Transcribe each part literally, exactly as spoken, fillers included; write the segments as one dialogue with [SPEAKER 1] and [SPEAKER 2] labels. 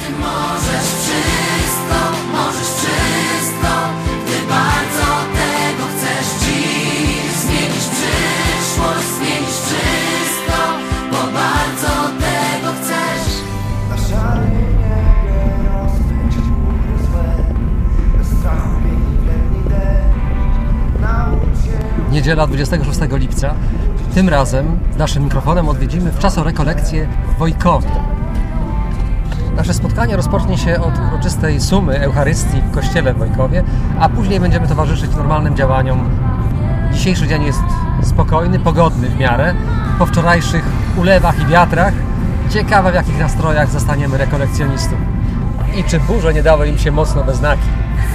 [SPEAKER 1] Ty możesz wszystko, możesz wszystko, gdy bardzo tego chcesz. Dziś zmienisz przyszłość, zmienisz wszystko, bo bardzo tego chcesz.
[SPEAKER 2] Na szarym niebie rozpędź chmury złe, bez strachu piękny deszcz. Naucz się.
[SPEAKER 3] Niedziela dwudziestego szóstego lipca. Tym razem z naszym mikrofonem odwiedzimy wczasorekolekcję w Wojkowie. Nasze spotkanie rozpocznie się od uroczystej sumy Eucharystii w kościele w Wojkowie, a później będziemy towarzyszyć normalnym działaniom. Dzisiejszy dzień jest spokojny, pogodny w miarę. Po wczorajszych ulewach i wiatrach ciekawe, w jakich nastrojach zastaniemy rekolekcjonistów i czy burze nie dały im się mocno we znaki.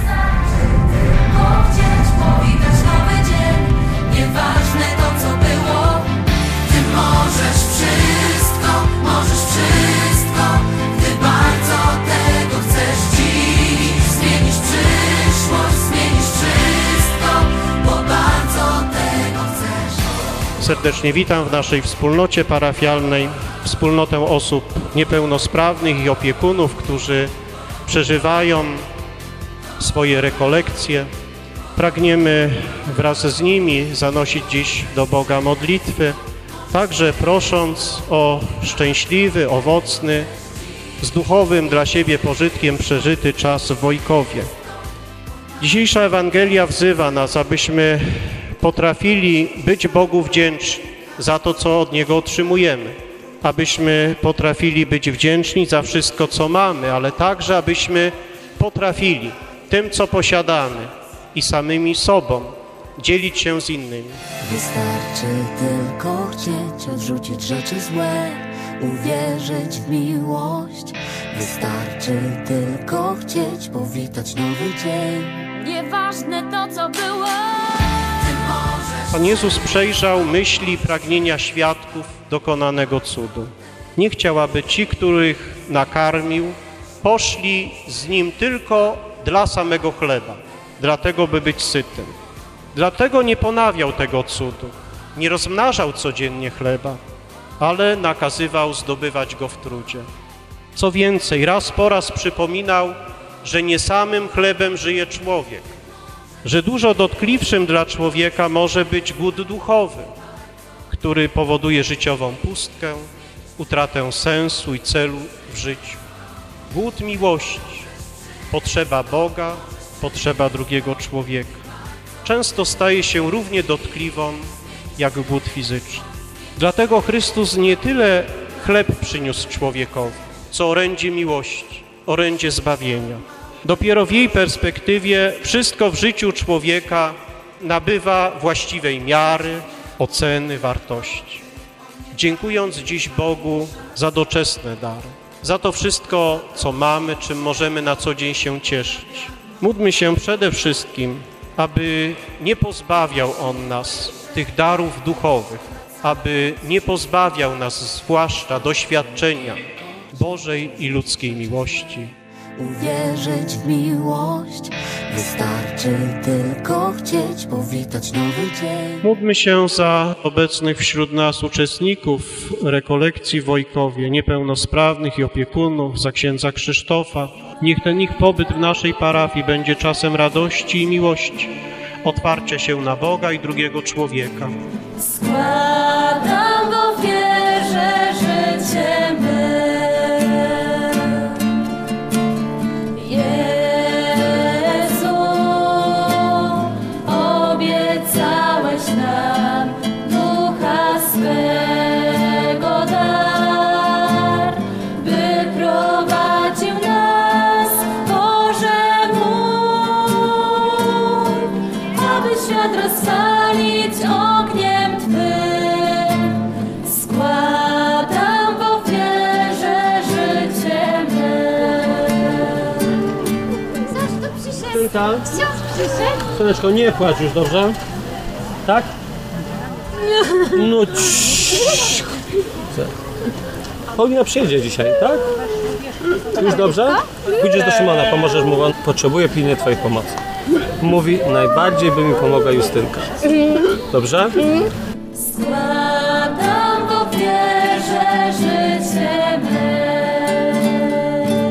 [SPEAKER 1] Chcieć powitać nowy dzień, nieważne to co było. Ty możesz wszystko, możesz wszystko, gdy bardzo tego chcesz. Dziś zmienisz przyszłość, zmienisz wszystko, bo bardzo tego chcesz.
[SPEAKER 4] Serdecznie witam w naszej wspólnocie parafialnej, wspólnotę osób niepełnosprawnych i opiekunów, którzy przeżywają swoje rekolekcje. Pragniemy wraz z nimi zanosić dziś do Boga modlitwy, także prosząc o szczęśliwy, owocny, z duchowym dla siebie pożytkiem przeżyty czas w Wojkowie. Dzisiejsza Ewangelia wzywa nas, abyśmy potrafili być Bogu wdzięczni za to, co od Niego otrzymujemy, abyśmy potrafili być wdzięczni za wszystko, co mamy, ale także abyśmy potrafili tym, co posiadamy i samymi sobą dzielić się z innymi.
[SPEAKER 1] Wystarczy tylko chcieć odrzucić rzeczy złe, uwierzyć w miłość. Wystarczy tylko chcieć powitać nowy dzień. Nieważne to, co było. Ty możesz.
[SPEAKER 4] Pan Jezus przejrzał myśli i pragnienia świadków dokonanego cudu. Nie chciał, aby ci, których nakarmił, poszli z Nim tylko dla samego chleba, dlatego by być sytym. Dlatego nie ponawiał tego cudu, nie rozmnażał codziennie chleba, ale nakazywał zdobywać go w trudzie. Co więcej, raz po raz przypominał, że nie samym chlebem żyje człowiek, że dużo dotkliwszym dla człowieka może być głód duchowy, który powoduje życiową pustkę, utratę sensu i celu w życiu. Głód miłości, potrzeba Boga, potrzeba drugiego człowieka. Często staje się równie dotkliwą jak głód fizyczny. Dlatego Chrystus nie tyle chleb przyniósł człowiekowi, co orędzie miłości, orędzie zbawienia. Dopiero w jej perspektywie wszystko w życiu człowieka nabywa właściwej miary, oceny, wartości. Dziękując dziś Bogu za doczesne dary, za to wszystko, co mamy, czym możemy na co dzień się cieszyć. Módlmy się przede wszystkim, aby nie pozbawiał On nas tych darów duchowych, aby nie pozbawiał nas zwłaszcza doświadczenia Bożej i ludzkiej miłości.
[SPEAKER 1] Uwierzyć w miłość, wystarczy tylko chcieć powitać nowy dzień.
[SPEAKER 4] Módlmy się za obecnych wśród nas uczestników rekolekcji w Wojkowie, niepełnosprawnych i opiekunów, za księdza Krzysztofa. Niech ten ich pobyt w naszej parafii będzie czasem radości i miłości, otwarcia się na Boga i drugiego człowieka.
[SPEAKER 1] Składam w ofierze życie my. Jezu, obiecałeś nam Ducha swego dar, by prowadził nas, Boże mój, aby świat rozpalić ogniem Twym. Składam w ofierze życie me.
[SPEAKER 5] Synka, Syneczko, nie płacz już, dobrze? Tak? No ciii. Paulina przyjedzie dzisiaj, tak? Już dobrze? Pójdziesz do Szymona, pomożesz mu, on potrzebuje pilnie twojej pomocy. Mówi, najbardziej by mi pomogła Justynka. Dobrze?
[SPEAKER 1] Składam w ofierze życie me.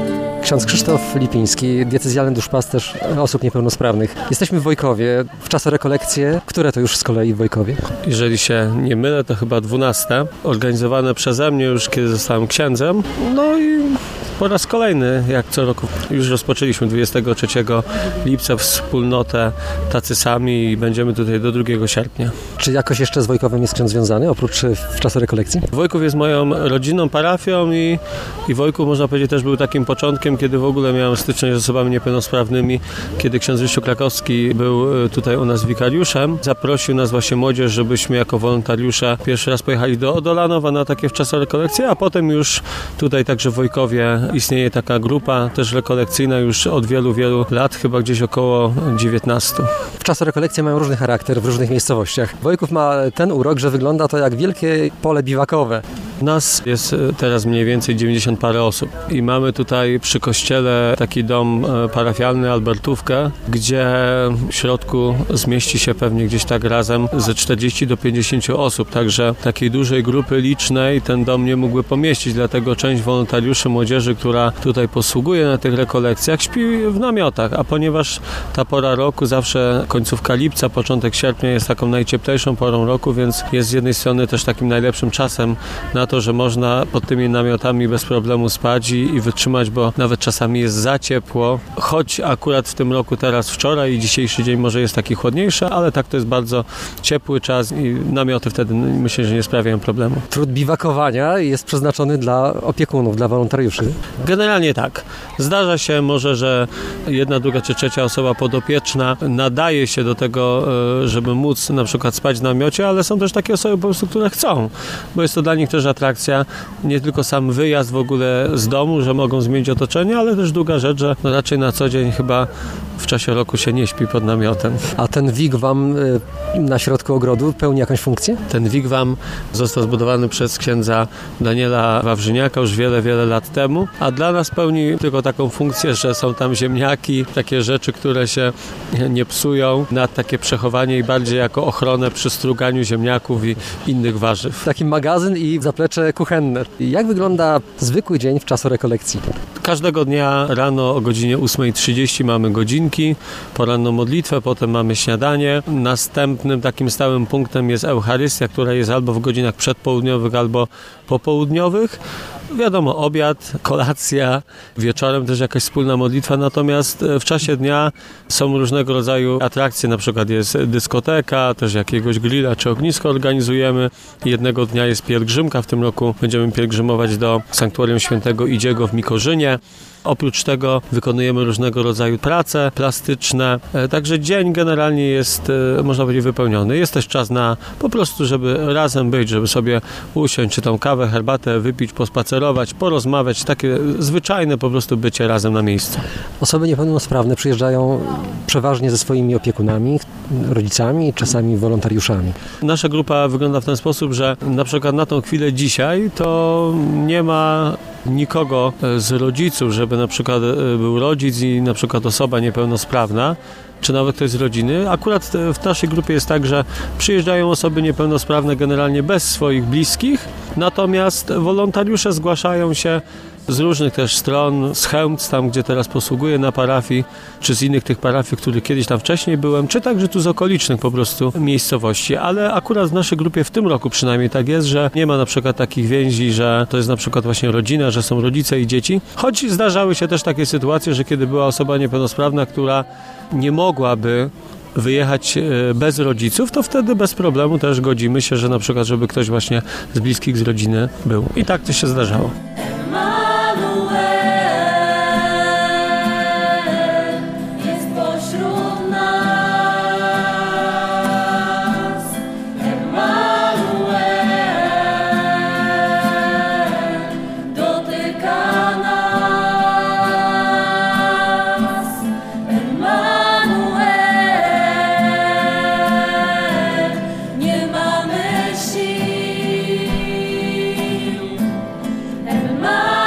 [SPEAKER 3] Ksiądz Krzysztof Lipiński, diecezjalny duszpasterz osób niepełnosprawnych. Jesteśmy w Wojkowie, w czasorekolekcje. Które to już z kolei w Wojkowie?
[SPEAKER 5] Jeżeli się nie mylę, to chyba dwunaste. Organizowane przeze mnie już, kiedy zostałem księdzem. No i po raz kolejny, jak co roku, już rozpoczęliśmy dwudziestego trzeciego lipca wspólnotę Tacy Sami i będziemy tutaj do drugiego sierpnia.
[SPEAKER 3] Czy jakoś jeszcze z Wojkowem jest ksiądz związany, oprócz w czasorekolekcji?
[SPEAKER 5] Wojków jest moją rodzinną parafią i, i Wojków, można powiedzieć, też był takim początkiem, kiedy w ogóle miałem styczność z osobami niepełnosprawnymi. Kiedy ksiądz Ryszard Krakowski był tutaj u nas wikariuszem, zaprosił nas właśnie młodzież, żebyśmy jako wolontariusze pierwszy raz pojechali do Odolanowa na takie wczesne rekolekcje, a potem już tutaj także w Wojkowie istnieje taka grupa też rekolekcyjna już od wielu, wielu lat, chyba gdzieś około dziewiętnastu.
[SPEAKER 3] Czasorekolekcje mają różny charakter w różnych miejscowościach. Wojków ma ten urok, że wygląda to jak wielkie pole biwakowe.
[SPEAKER 5] Nas jest teraz mniej więcej dziewięćdziesiąt parę osób i mamy tutaj przy kościele taki dom parafialny, Albertówkę, gdzie w środku zmieści się pewnie gdzieś tak razem ze czterdziestu do pięćdziesięciu osób, także takiej dużej grupy licznej ten dom nie mógłby pomieścić, dlatego część wolontariuszy młodzieży, która tutaj posługuje na tych rekolekcjach, śpi w namiotach, a ponieważ ta pora roku, zawsze końcówka lipca, początek sierpnia jest taką najcieplejszą porą roku, więc jest z jednej strony też takim najlepszym czasem na to, że można pod tymi namiotami bez problemu spać i, i wytrzymać, bo nawet czasami jest za ciepło, choć akurat w tym roku teraz wczoraj i dzisiejszy dzień może jest taki chłodniejszy, ale tak to jest bardzo ciepły czas i namioty wtedy myślę, że nie sprawiają problemu.
[SPEAKER 3] Trud biwakowania jest przeznaczony dla opiekunów, dla wolontariuszy?
[SPEAKER 5] Generalnie tak. Zdarza się może, że jedna, druga czy trzecia osoba podopieczna nadaje się do tego, żeby móc na przykład spać w namiocie, ale są też takie osoby po prostu, które chcą, bo jest to dla nich też atrakcja, nie tylko sam wyjazd w ogóle z domu, że mogą zmienić otoczenie, ale też druga rzecz, że no raczej na co dzień chyba w czasie roku się nie śpi pod namiotem.
[SPEAKER 3] A ten wigwam na środku ogrodu pełni jakąś funkcję?
[SPEAKER 5] Ten wigwam został zbudowany przez księdza Daniela Wawrzyniaka już wiele, wiele lat temu, a dla nas pełni tylko taką funkcję, że są tam ziemniaki, takie rzeczy, które się nie psują, na takie przechowanie i bardziej jako ochronę przy struganiu ziemniaków i innych warzyw.
[SPEAKER 3] Taki magazyn i zaplecze kuchenne. Jak wygląda zwykły dzień w czasie rekolekcji?
[SPEAKER 5] Każdego dnia rano o godzinie ósmej trzydzieści mamy godzinki, poranną modlitwę, potem mamy śniadanie. Następnym takim stałym punktem jest Eucharystia, która jest albo w godzinach przedpołudniowych, albo popołudniowych. Wiadomo, obiad, kolacja, wieczorem też jakaś wspólna modlitwa, natomiast w czasie dnia są różnego rodzaju atrakcje, na przykład jest dyskoteka, też jakiegoś grilla czy ognisko organizujemy. Jednego dnia jest pielgrzymka, w tym roku będziemy pielgrzymować do Sanktuarium Świętego Idziego w Mikorzynie. Oprócz tego wykonujemy różnego rodzaju prace plastyczne, także dzień generalnie jest, można powiedzieć, wypełniony. Jest też czas na po prostu, żeby razem być, żeby sobie usiąść, czy tą kawę, herbatę wypić, pospacerować, porozmawiać, takie zwyczajne po prostu bycie razem na miejscu.
[SPEAKER 3] Osoby niepełnosprawne przyjeżdżają przeważnie ze swoimi opiekunami, rodzicami, czasami wolontariuszami.
[SPEAKER 5] Nasza grupa wygląda w ten sposób, że na przykład na tą chwilę dzisiaj to nie ma nikogo z rodziców, żeby na przykład był rodzic i na przykład osoba niepełnosprawna, czy nawet ktoś z rodziny. Akurat w naszej grupie jest tak, że przyjeżdżają osoby niepełnosprawne generalnie bez swoich bliskich, natomiast wolontariusze zgłaszają się z różnych też stron, z Chełmc, tam gdzie teraz posługuję na parafii, czy z innych tych parafii, w których kiedyś tam wcześniej byłem, czy także tu z okolicznych po prostu miejscowości, ale akurat w naszej grupie w tym roku przynajmniej tak jest, że nie ma na przykład takich więzi, że to jest na przykład właśnie rodzina, że są rodzice i dzieci, choć zdarzały się też takie sytuacje, że kiedy była osoba niepełnosprawna, która nie mogłaby wyjechać bez rodziców, to wtedy bez problemu też godzimy się, że na przykład, żeby ktoś właśnie z bliskich, z rodziny był. I tak to się zdarzało.
[SPEAKER 1] My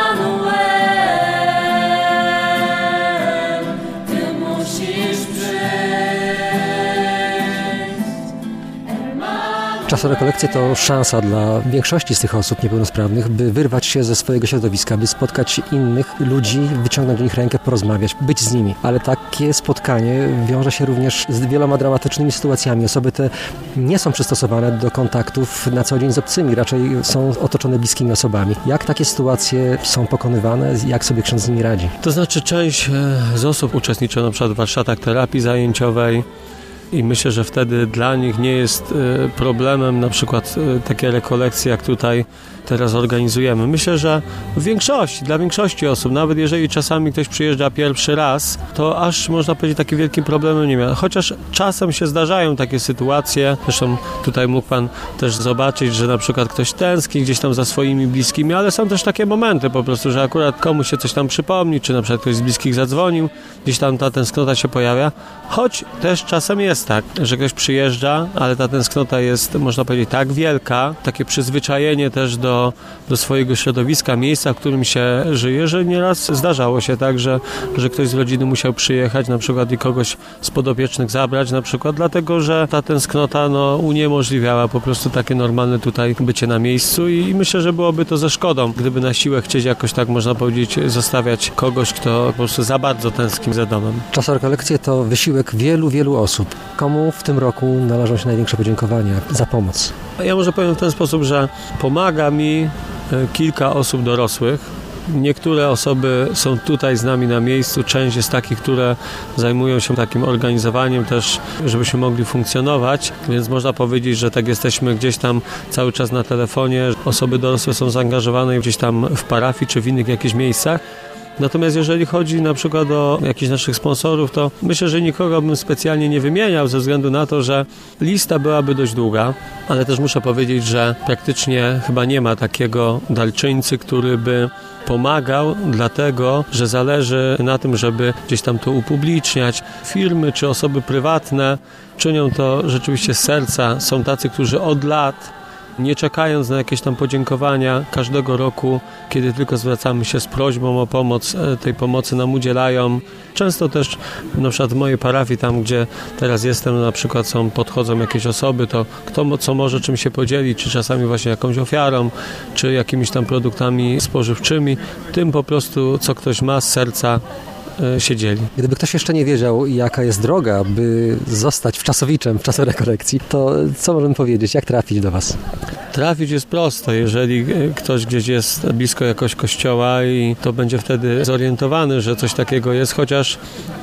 [SPEAKER 3] Czasorekolekcje to szansa dla większości z tych osób niepełnosprawnych, by wyrwać się ze swojego środowiska, by spotkać innych ludzi, wyciągnąć do nich rękę, porozmawiać, być z nimi. Ale takie spotkanie wiąże się również z wieloma dramatycznymi sytuacjami. Osoby te nie są przystosowane do kontaktów na co dzień z obcymi, raczej są otoczone bliskimi osobami. Jak takie sytuacje są pokonywane? Jak sobie ksiądz z nimi radzi?
[SPEAKER 5] To znaczy część z osób uczestniczy na przykład w warsztatach terapii zajęciowej i myślę, że wtedy dla nich nie jest problemem na przykład takie rekolekcje, jak tutaj teraz organizujemy. Myślę, że w większości, dla większości osób, nawet jeżeli czasami ktoś przyjeżdża pierwszy raz, to aż można powiedzieć takim wielkim problemem nie ma. Chociaż czasem się zdarzają takie sytuacje, zresztą tutaj mógł Pan też zobaczyć, że na przykład ktoś tęskni gdzieś tam za swoimi bliskimi, ale są też takie momenty po prostu, że akurat komuś się coś tam przypomni, czy na przykład ktoś z bliskich zadzwonił, gdzieś tam ta tęsknota się pojawia, choć też czasem jest tak, że ktoś przyjeżdża, ale ta tęsknota jest, można powiedzieć, tak wielka, takie przyzwyczajenie też do do swojego środowiska, miejsca, w którym się żyje, że nieraz zdarzało się tak, że, że ktoś z rodziny musiał przyjechać na przykład i kogoś z podopiecznych zabrać na przykład, dlatego, że ta tęsknota no, uniemożliwiała po prostu takie normalne tutaj bycie na miejscu i, i myślę, że byłoby to ze szkodą, gdyby na siłę chcieć jakoś tak, można powiedzieć, zostawiać kogoś, kto po prostu za bardzo tęskni za domem.
[SPEAKER 3] Czasorekolekcje to wysiłek wielu, wielu osób. Komu w tym roku należą się największe podziękowania za pomoc?
[SPEAKER 5] Ja może powiem w ten sposób, że pomaga mi kilka osób dorosłych. Niektóre osoby są tutaj z nami na miejscu, część jest takich, które zajmują się takim organizowaniem też, żebyśmy mogli funkcjonować, więc można powiedzieć, że tak jesteśmy gdzieś tam cały czas na telefonie. Osoby dorosłe są zaangażowane gdzieś tam w parafii czy w innych jakichś miejscach. Natomiast jeżeli chodzi na przykład o jakichś naszych sponsorów, to myślę, że nikogo bym specjalnie nie wymieniał ze względu na to, że lista byłaby dość długa, ale też muszę powiedzieć, że praktycznie chyba nie ma takiego darczyńcy, który by pomagał, dlatego, że zależy na tym, żeby gdzieś tam to upubliczniać. Firmy czy osoby prywatne czynią to rzeczywiście z serca. Są tacy, którzy od lat, nie czekając na jakieś tam podziękowania, każdego roku, kiedy tylko zwracamy się z prośbą o pomoc, tej pomocy nam udzielają. Często też na przykład w mojej parafii, tam gdzie teraz jestem, na przykład są, podchodzą jakieś osoby, to kto co może czym się podzielić, czy czasami właśnie jakąś ofiarą, czy jakimiś tam produktami spożywczymi, tym po prostu co ktoś ma z serca się dzieli.
[SPEAKER 3] Gdyby ktoś jeszcze nie wiedział, jaka jest droga, by zostać wczasowiczem w czasorekolekcji, to co możemy powiedzieć? Jak trafić do Was?
[SPEAKER 5] Trafić jest prosto. Jeżeli ktoś gdzieś jest blisko jakoś kościoła i to będzie wtedy zorientowany, że coś takiego jest, chociaż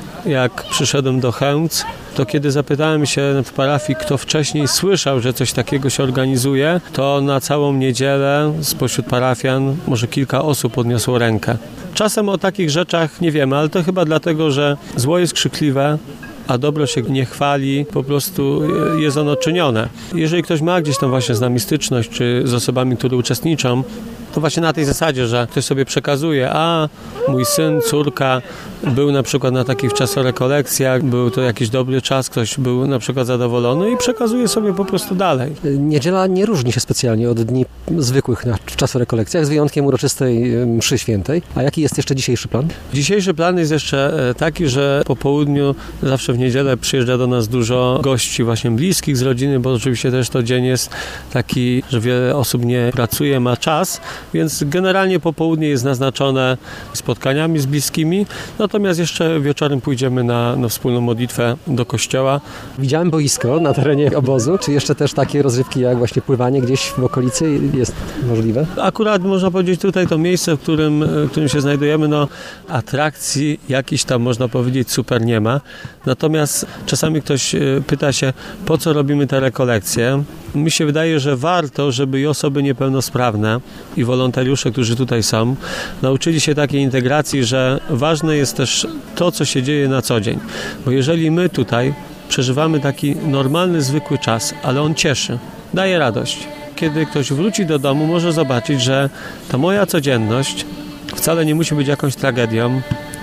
[SPEAKER 5] jak przyszedłem do Chełmc, to kiedy zapytałem się w parafii, kto wcześniej słyszał, że coś takiego się organizuje, to na całą niedzielę spośród parafian może kilka osób podniosło rękę. Czasem o takich rzeczach nie wiemy, ale to chyba dlatego, że zło jest krzykliwe, a dobro się nie chwali, po prostu jest ono czynione. Jeżeli ktoś ma gdzieś tam właśnie z nami styczność, czy z osobami, które uczestniczą, to właśnie na tej zasadzie, że ktoś sobie przekazuje, a mój syn, córka był na przykład na takich czasorekolekcjach, był to jakiś dobry czas, ktoś był na przykład zadowolony i przekazuje sobie po prostu dalej.
[SPEAKER 3] Niedziela nie różni się specjalnie od dni zwykłych na czasorekolekcjach, z wyjątkiem uroczystej mszy świętej. A jaki jest jeszcze dzisiejszy plan?
[SPEAKER 5] Dzisiejszy plan jest jeszcze taki, że po południu zawsze w niedzielę przyjeżdża do nas dużo gości właśnie bliskich z rodziny, bo oczywiście też to dzień jest taki, że wiele osób nie pracuje, ma czas, więc generalnie popołudnie jest naznaczone spotkaniami z bliskimi, natomiast jeszcze wieczorem pójdziemy na, na wspólną modlitwę do kościoła.
[SPEAKER 3] Widziałem boisko na terenie obozu, czy jeszcze też takie rozrywki jak właśnie pływanie gdzieś w okolicy jest możliwe?
[SPEAKER 5] Akurat można powiedzieć tutaj to miejsce, w którym, w którym się znajdujemy, no atrakcji jakiś tam można powiedzieć super nie ma, natomiast czasami ktoś pyta się, po co robimy te rekolekcje. Mi się wydaje, że warto, żeby i osoby niepełnosprawne i wolontariusze, którzy tutaj są, nauczyli się takiej integracji, że ważne jest też to, co się dzieje na co dzień. Bo jeżeli my tutaj przeżywamy taki normalny, zwykły czas, ale on cieszy, daje radość. Kiedy ktoś wróci do domu, może zobaczyć, że ta moja codzienność wcale nie musi być jakąś tragedią,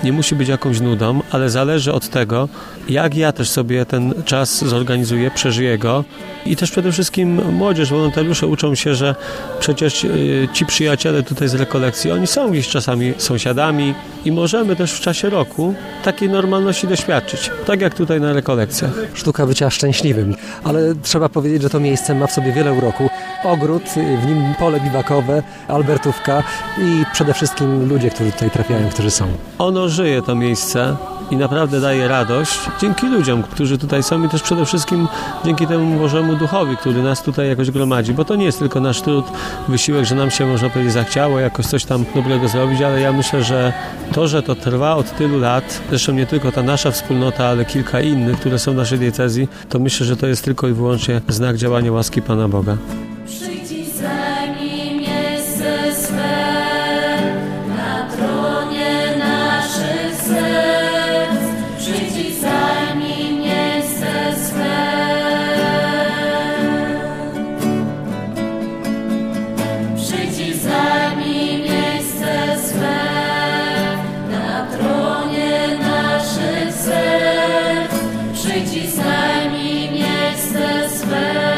[SPEAKER 5] nie musi być jakąś nudą, ale zależy od tego, jak ja też sobie ten czas zorganizuję, przeżyję go. I też przede wszystkim młodzież, wolontariusze uczą się, że przecież ci przyjaciele tutaj z rekolekcji, oni są gdzieś czasami sąsiadami i możemy też w czasie roku takiej normalności doświadczyć, tak jak tutaj na rekolekcjach.
[SPEAKER 3] Sztuka bycia szczęśliwym, ale trzeba powiedzieć, że to miejsce ma w sobie wiele uroku. Ogród, w nim pole biwakowe, Albertówka i przede wszystkim ludzie, którzy tutaj trafiają, którzy są.
[SPEAKER 5] Ono żyje, to miejsce, i naprawdę daje radość dzięki ludziom, którzy tutaj są i też przede wszystkim dzięki temu Bożemu Duchowi, który nas tutaj jakoś gromadzi, bo to nie jest tylko nasz trud, wysiłek, że nam się, można powiedzieć, zachciało jakoś coś tam dobrego zrobić, ale ja myślę, że to, że to trwa od tylu lat, zresztą nie tylko ta nasza wspólnota, ale kilka innych, które są w naszej diecezji, to myślę, że to jest tylko i wyłącznie znak działania łaski Pana Boga.
[SPEAKER 1] Przyjdź i zajmij miejsce swe na tronie naszych serc. Przyjdź i zajmij miejsce swe. Przyjdź i zajmij miejsce swe na tronie naszych serc. Przyjdź i zajmij miejsce swe.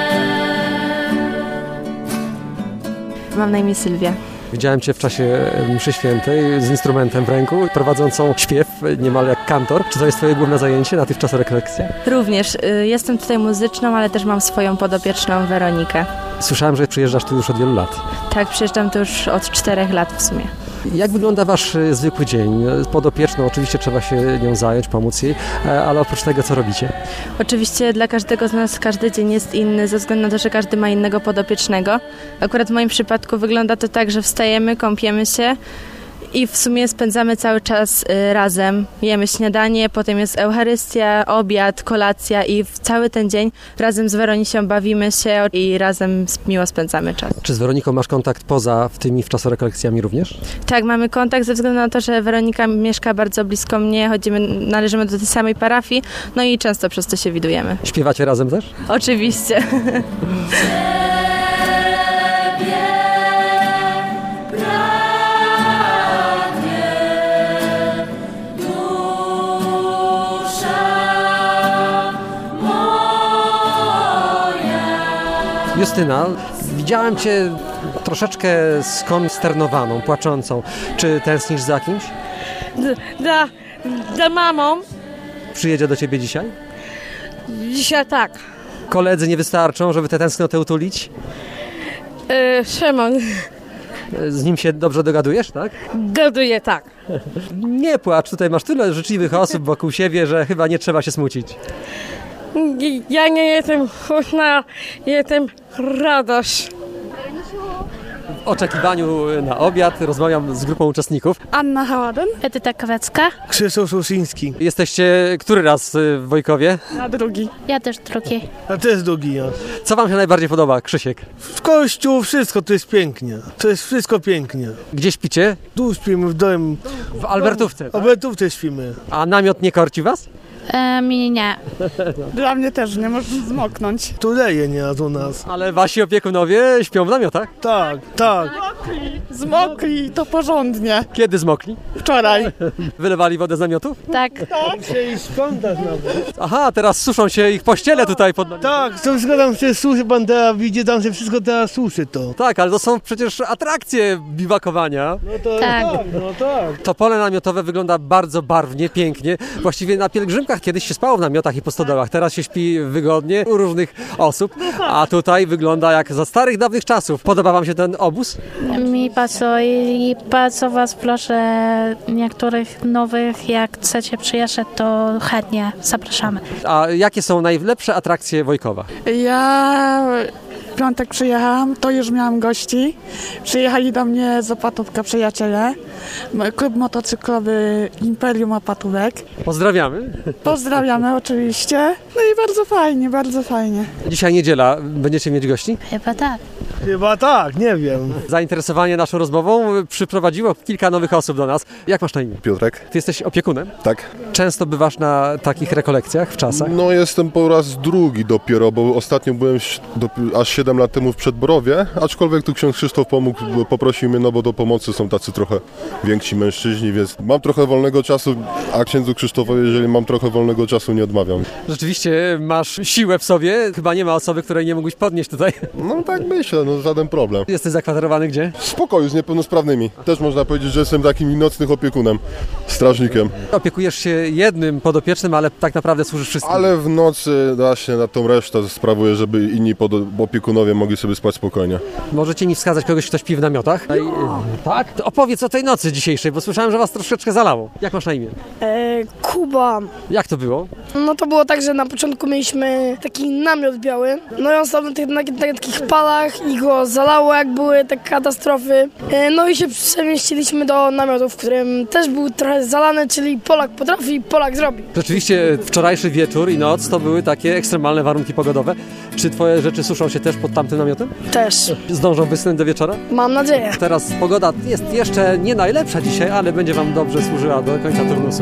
[SPEAKER 6] Mam na imię Sylwia.
[SPEAKER 3] Widziałem Cię w czasie mszy świętej z instrumentem w ręku, prowadzącą śpiew, niemal jak kantor. Czy to jest Twoje główne zajęcie na tych czasorekolekcjach?
[SPEAKER 6] Również y, jestem tutaj muzyczną, ale też mam swoją podopieczną Weronikę.
[SPEAKER 3] Słyszałem, że przyjeżdżasz tu już od wielu lat.
[SPEAKER 6] Tak, przyjeżdżam tu już od czterech lat w sumie.
[SPEAKER 3] Jak wygląda Wasz y, zwykły dzień? Z podopieczną oczywiście trzeba się nią zająć, pomóc jej, e, ale oprócz tego co robicie?
[SPEAKER 6] Oczywiście dla każdego z nas każdy dzień jest inny, ze względu na to, że każdy ma innego podopiecznego. Akurat w moim przypadku wygląda to tak, że wstajemy, kąpiemy się i w sumie spędzamy cały czas y, razem. Jemy śniadanie, potem jest Eucharystia, obiad, kolacja i w cały ten dzień razem z Weronisią bawimy się i razem miło spędzamy czas.
[SPEAKER 3] Czy z Weroniką masz kontakt poza tymi wczasorekolekcjami również?
[SPEAKER 6] Tak, mamy kontakt ze względu na to, że Weronika mieszka bardzo blisko mnie, chodzimy, należymy do tej samej parafii, no i często przez to się widujemy.
[SPEAKER 3] Śpiewacie razem też?
[SPEAKER 6] Oczywiście.
[SPEAKER 3] Justyna, widziałem Cię troszeczkę skonsternowaną, płaczącą. Czy tęsknisz za kimś?
[SPEAKER 7] Za, za mamą.
[SPEAKER 3] Przyjedzie do Ciebie dzisiaj?
[SPEAKER 7] Dzisiaj tak.
[SPEAKER 3] Koledzy nie wystarczą, żeby tę tęsknotę utulić?
[SPEAKER 7] Yy, Szymon.
[SPEAKER 3] Z nim się dobrze dogadujesz, tak?
[SPEAKER 7] Gaduje tak.
[SPEAKER 3] Nie płacz, tutaj masz tyle życzliwych osób wokół siebie, że chyba nie trzeba się smucić.
[SPEAKER 7] Ja nie jestem chłodna, jestem radość.
[SPEAKER 3] W oczekiwaniu na obiad rozmawiam z grupą uczestników.
[SPEAKER 8] Anna Haładen.
[SPEAKER 9] Edyta Kawecka.
[SPEAKER 10] Krzysztof Suszyński.
[SPEAKER 3] Jesteście który raz w Wojkowie?
[SPEAKER 8] Na drugi.
[SPEAKER 9] Ja też drugi.
[SPEAKER 10] A to jest drugi ja.
[SPEAKER 3] Co Wam się najbardziej podoba, Krzysiek?
[SPEAKER 10] W kościół wszystko to jest pięknie. To jest wszystko pięknie.
[SPEAKER 3] Gdzie śpicie?
[SPEAKER 10] Tu śpimy w domu.
[SPEAKER 3] W Albertówce.
[SPEAKER 10] W Albertówce śpimy.
[SPEAKER 3] A namiot nie korci Was?
[SPEAKER 9] E, mi nie.
[SPEAKER 8] Dla mnie też, nie można zmoknąć.
[SPEAKER 10] Tu leje nieraz u nas.
[SPEAKER 3] Ale Wasi opiekunowie śpią w namiotach?
[SPEAKER 10] Tak, tak.
[SPEAKER 8] Zmokli, to porządnie.
[SPEAKER 3] Kiedy zmokli?
[SPEAKER 8] Wczoraj.
[SPEAKER 3] Wylewali wodę z namiotów?
[SPEAKER 9] Tak.
[SPEAKER 10] Dzisiaj spontaż nawet.
[SPEAKER 3] Aha, teraz suszą się ich pościele tutaj pod nami.
[SPEAKER 10] Tak, to wszystko tam się suszy, pan teraz widzi, tam się wszystko teraz suszy to.
[SPEAKER 3] Tak, ale to są przecież atrakcje biwakowania.
[SPEAKER 10] No to
[SPEAKER 9] Tak.
[SPEAKER 10] tak, no tak.
[SPEAKER 3] To pole namiotowe wygląda bardzo barwnie, pięknie. Właściwie na pielgrzymkach kiedyś się spało w namiotach i po stodołach. Teraz się śpi wygodnie u różnych osób, a tutaj wygląda jak za starych, dawnych czasów. Podoba Wam się ten obóz?
[SPEAKER 9] Mi pasuje i bardzo Was proszę niektórych nowych, jak chcecie przyjeżdżać, to chętnie zapraszamy.
[SPEAKER 3] A jakie są najlepsze atrakcje Wojkowa?
[SPEAKER 8] Ja w piątek przyjechałam, to już miałam gości. Przyjechali do mnie z Opatówka przyjaciele. Klub motocyklowy Imperium Opatówek.
[SPEAKER 3] Pozdrawiamy.
[SPEAKER 8] Pozdrawiamy oczywiście. No i bardzo fajnie, bardzo fajnie.
[SPEAKER 3] Dzisiaj niedziela. Będziecie mieć gości?
[SPEAKER 9] Chyba tak.
[SPEAKER 10] Chyba tak, nie wiem.
[SPEAKER 3] Zainteresowanie naszą rozmową przyprowadziło kilka nowych osób do nas. Jak masz na imię?
[SPEAKER 11] Piotrek.
[SPEAKER 3] Ty jesteś opiekunem?
[SPEAKER 11] Tak.
[SPEAKER 3] Często bywasz na takich rekolekcjach w czasach?
[SPEAKER 11] No jestem po raz drugi dopiero, bo ostatnio byłem do, aż siedem lat temu w Przedborowie, aczkolwiek tu ksiądz Krzysztof pomógł, poprosił mnie, no bo do pomocy są tacy trochę więksi mężczyźni, więc mam trochę wolnego czasu, a księdzu Krzysztofowi, jeżeli mam trochę wolnego czasu, nie odmawiam.
[SPEAKER 3] Rzeczywiście masz siłę w sobie, chyba nie ma osoby, której nie mógłbyś podnieść tutaj.
[SPEAKER 11] No tak myślę, no żaden problem.
[SPEAKER 3] Jesteś zakwaterowany gdzie?
[SPEAKER 11] W spokoju z niepełnosprawnymi. Też można powiedzieć, że jestem takim nocnym opiekunem, strażnikiem.
[SPEAKER 3] Opiekujesz się jednym podopiecznym, ale tak naprawdę służysz wszystkim.
[SPEAKER 11] Ale w nocy właśnie na tą resztę sprawuję, żeby inni opiekunowie mogli sobie spać spokojnie.
[SPEAKER 3] Możecie mi wskazać kogoś, kto śpi w namiotach? No i, tak? To opowiedz o tej nocy dzisiejszej, bo słyszałem, że was troszeczkę zalało. Jak masz na imię?
[SPEAKER 12] E, Kuba.
[SPEAKER 3] Jak to było?
[SPEAKER 12] No to było tak, że na początku mieliśmy taki namiot biały. No i on stał na, tych, na, na takich palach i go zalało, jak były te katastrofy. E, no i się przemieściliśmy do namiotu, w którym też był trochę zalany, czyli Polak potrafi, Polak zrobi.
[SPEAKER 3] Rzeczywiście wczorajszy wieczór i noc to były takie ekstremalne warunki pogodowe. Czy twoje rzeczy suszą się też pod tamtym namiotem?
[SPEAKER 12] Też.
[SPEAKER 3] Zdążą wysnąć do wieczora?
[SPEAKER 12] Mam nadzieję.
[SPEAKER 3] Teraz pogoda jest jeszcze nie najlepsza dzisiaj, ale będzie wam dobrze służyła do końca turnusu.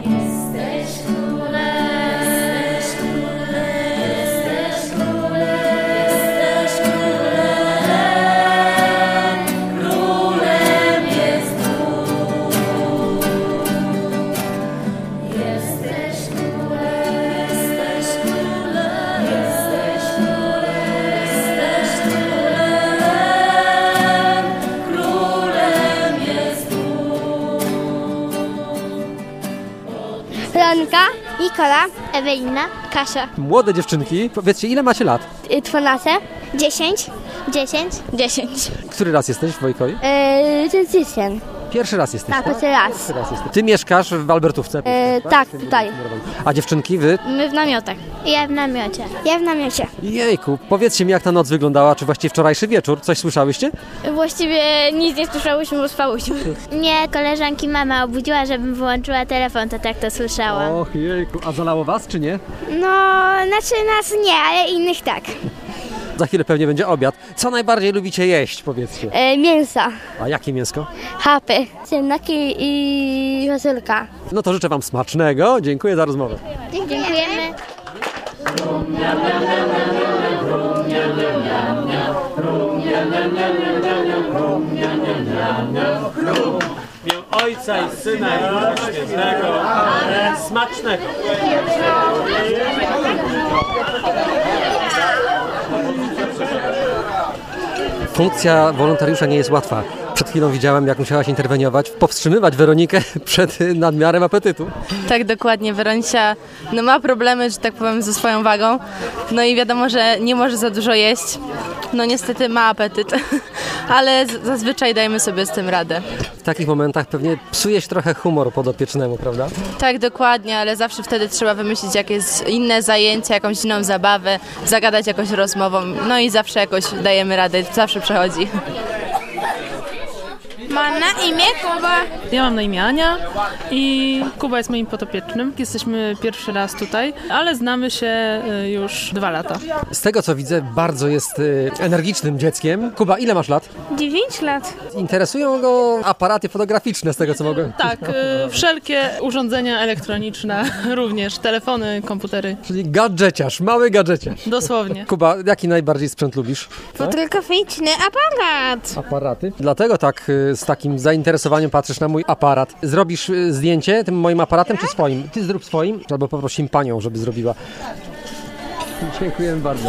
[SPEAKER 13] Lenka, Nikola, Ewelina, Kasia.
[SPEAKER 3] Młode dziewczynki, powiedzcie, ile macie lat?
[SPEAKER 13] dwanaście, dziesięć, dziesięć, dziesięć.
[SPEAKER 3] Który raz jesteś w Wojkowie?
[SPEAKER 13] Eee, to jest dziesięć.
[SPEAKER 3] Pierwszy raz jesteś,
[SPEAKER 13] tak? Tak, pierwszy raz.
[SPEAKER 3] Pierwszy raz jesteś. Ty mieszkasz w Albertówce?
[SPEAKER 13] Eee, tak, tutaj.
[SPEAKER 3] A dziewczynki, wy?
[SPEAKER 13] My w namiotach. Ja w namiocie. Ja w namiocie.
[SPEAKER 3] Jejku, powiedzcie mi, jak ta noc wyglądała, czy właściwie wczorajszy wieczór? Coś słyszałyście?
[SPEAKER 13] Właściwie nic nie słyszałyśmy, bo spałyśmy. Nie, koleżanki mama obudziła, żebym wyłączyła telefon, to tak to słyszałam.
[SPEAKER 3] Och, jejku, a zalało was, czy nie?
[SPEAKER 13] No, znaczy nas nie, ale innych tak.
[SPEAKER 3] Za chwilę pewnie będzie obiad. Co najbardziej lubicie jeść, powiedzcie?
[SPEAKER 13] E, mięsa.
[SPEAKER 3] A jakie mięsko?
[SPEAKER 13] Chapy, ziemniaki i fasolka.
[SPEAKER 3] No to życzę wam smacznego. Dziękuję za rozmowę.
[SPEAKER 13] Dziękujemy.
[SPEAKER 5] W imię Ojca i Syna i Ducha Świętego. Amen. Smacznego.
[SPEAKER 3] Funkcja wolontariusza nie jest łatwa. Przed chwilą widziałem, jak musiałaś interweniować, powstrzymywać Weronikę przed nadmiarem apetytu.
[SPEAKER 6] Tak, dokładnie. Weronika no, ma problemy, że tak powiem, ze swoją wagą. No i wiadomo, że nie może za dużo jeść. No niestety ma apetyt, ale z- zazwyczaj dajemy sobie z tym radę.
[SPEAKER 3] W takich momentach pewnie psuje się trochę humor podopiecznemu, prawda?
[SPEAKER 6] Tak, dokładnie, ale zawsze wtedy trzeba wymyślić jakieś inne zajęcie, jakąś inną zabawę, zagadać jakąś rozmową. No i zawsze jakoś dajemy radę, zawsze przechodzi.
[SPEAKER 14] Mam na imię Kuba. Ja mam na imię Ania i Kuba jest moim podopiecznym. Jesteśmy pierwszy raz tutaj, ale znamy się już dwa lata.
[SPEAKER 3] Z tego co widzę, bardzo jest y, energicznym dzieckiem. Kuba, ile masz lat?
[SPEAKER 14] dziewięć lat.
[SPEAKER 3] Interesują go aparaty fotograficzne, z tego co mogę.
[SPEAKER 14] Tak, y, wszelkie urządzenia elektroniczne, również telefony, komputery.
[SPEAKER 3] Czyli gadżeciarz, mały gadżeciarz.
[SPEAKER 14] Dosłownie.
[SPEAKER 3] Kuba, jaki najbardziej sprzęt lubisz?
[SPEAKER 14] Fotograficzny aparat.
[SPEAKER 3] Aparaty. Dlatego tak y, z takim zainteresowaniem patrzysz na mój aparat. Zrobisz y, zdjęcie tym moim aparatem czy swoim? Ty zrób swoim, albo poprosimy panią, żeby zrobiła. Dziękujemy bardzo.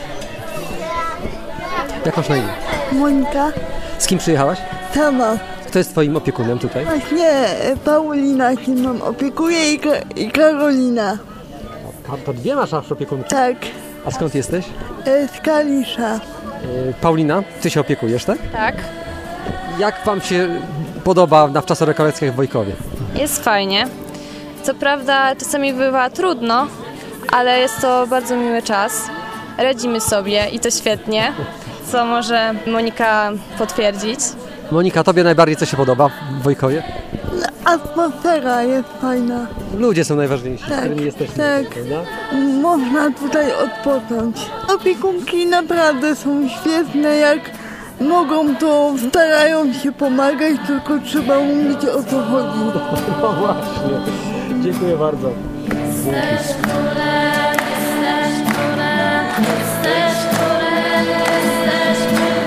[SPEAKER 3] Jak masz na imię?
[SPEAKER 15] Monika.
[SPEAKER 3] Z kim przyjechałaś?
[SPEAKER 15] Sama.
[SPEAKER 3] Kto jest twoim opiekunem tutaj?
[SPEAKER 15] Właśnie Paulina się mną opiekuje i, Ka- i Karolina.
[SPEAKER 3] A to dwie masz aż opiekunki?
[SPEAKER 15] Tak.
[SPEAKER 3] A skąd jesteś?
[SPEAKER 15] E, z Kalisza.
[SPEAKER 3] Y, Paulina, ty się opiekujesz, tak?
[SPEAKER 16] Tak.
[SPEAKER 3] Jak wam się podoba na wczasorekolekcjach w Wojkowie?
[SPEAKER 16] Jest fajnie. Co prawda czasami bywa trudno, ale jest to bardzo miły czas. Radzimy sobie i to świetnie, co może Monika potwierdzić.
[SPEAKER 3] Monika, tobie najbardziej co się podoba w Wojkowie?
[SPEAKER 15] atmosfera jest fajna.
[SPEAKER 3] Ludzie są najważniejsi,
[SPEAKER 15] Tak,
[SPEAKER 3] z którymi jesteśmy.
[SPEAKER 15] tak.
[SPEAKER 3] Prawda?
[SPEAKER 15] Można tutaj odpocząć. Opiekunki naprawdę są świetne, jak mogą, to starają się pomagać, tylko trzeba umieć, o co chodzi.
[SPEAKER 3] No właśnie. Dziękuję bardzo.
[SPEAKER 1] Jesteś królem, jesteś królem, jesteś królem, jesteś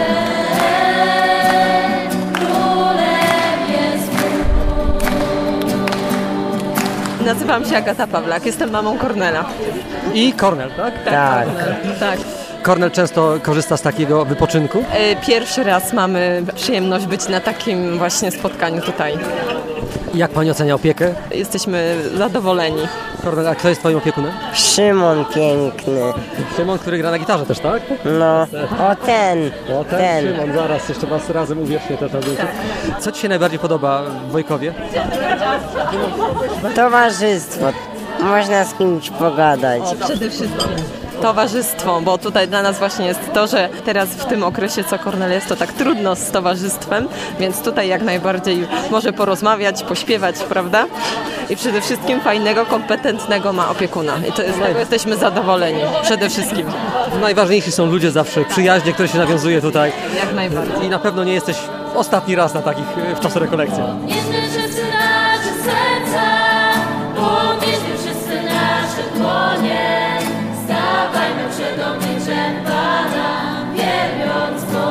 [SPEAKER 1] królem, królem jest Bóg.
[SPEAKER 17] Nazywam się Agata Pawlak, jestem mamą Kornela.
[SPEAKER 3] I Kornel, tak?
[SPEAKER 17] Tak. Tak.
[SPEAKER 3] Kornel często korzysta z takiego wypoczynku?
[SPEAKER 17] Pierwszy raz mamy przyjemność być na takim właśnie spotkaniu tutaj.
[SPEAKER 3] Jak pani ocenia opiekę?
[SPEAKER 17] Jesteśmy zadowoleni.
[SPEAKER 3] Kornel, a kto jest twoim opiekunem?
[SPEAKER 18] Szymon piękny.
[SPEAKER 3] Szymon, który gra na gitarze też, tak?
[SPEAKER 18] No, o ten,
[SPEAKER 3] O ten,
[SPEAKER 18] ten.
[SPEAKER 3] Szymon, zaraz jeszcze was razem uwierzchnię też. Co ci się najbardziej podoba w Wojkowie?
[SPEAKER 18] Towarzystwo. Można z kimś pogadać.
[SPEAKER 17] O, przede wszystkim towarzystwo, bo tutaj dla nas właśnie jest to, że teraz w tym okresie, co Kornel jest, to tak trudno z towarzystwem, więc tutaj jak najbardziej może porozmawiać, pośpiewać, prawda? I przede wszystkim fajnego, kompetentnego ma opiekuna. I to jest, z tego jesteśmy zadowoleni. Przede wszystkim.
[SPEAKER 3] Najważniejsi są ludzie zawsze, przyjaźnie, które się nawiązuje tutaj.
[SPEAKER 17] Jak najbardziej.
[SPEAKER 3] I na pewno nie jesteś ostatni raz na takich w czasie rekolekcji.
[SPEAKER 1] Nieśmy wszyscy nasze serca, podnieśmy wszyscy nasze dłonie. Stawajmy przed obliczem Pana, wielbiąc Go.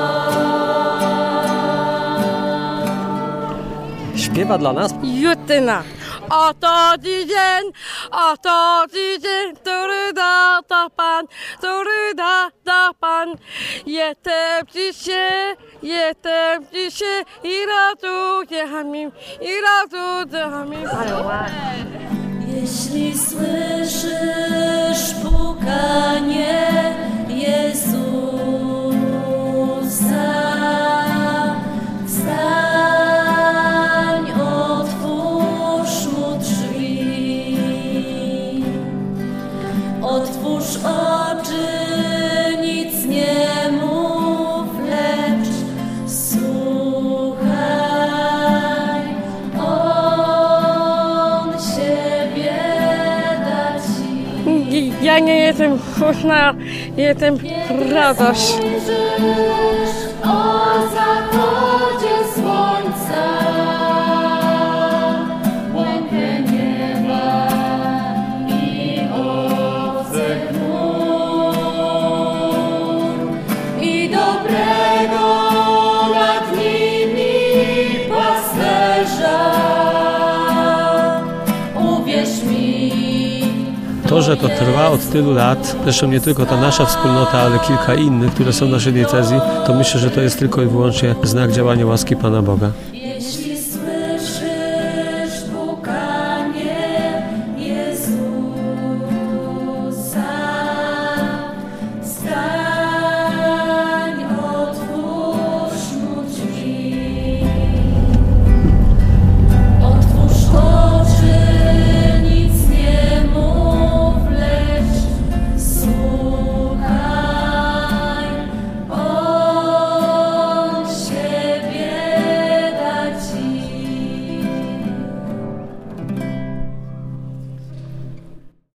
[SPEAKER 3] Śpiewa dla nas
[SPEAKER 7] Jutyna. Oto dzień, oto dzień, który da to Pan, który da to Pan. Jestem dzisiaj, jestem dzisiaj i ratuje Hamim, i ratuje Hamim. Ale ładnie.
[SPEAKER 1] Jeśli słyszysz pukanie Jezusa, wstań, otwórz mu drzwi, otwórz oczy, nic nie mów, lecz słuchaj. On siebie da ci.
[SPEAKER 7] Ja nie jestem chłodna, jestem radość.
[SPEAKER 1] O zachodzie słońca, łękę nieba i owce chmur i dobrego nad nimi pasterza. Uwierz mi.
[SPEAKER 5] To, że to trwa od tylu lat, zresztą nie tylko ta nasza wspólnota, ale kilka innych, które są w naszej diecezji, to myślę, że to jest tylko i wyłącznie znak działania łaski Pana Boga.
[SPEAKER 1] Jeśli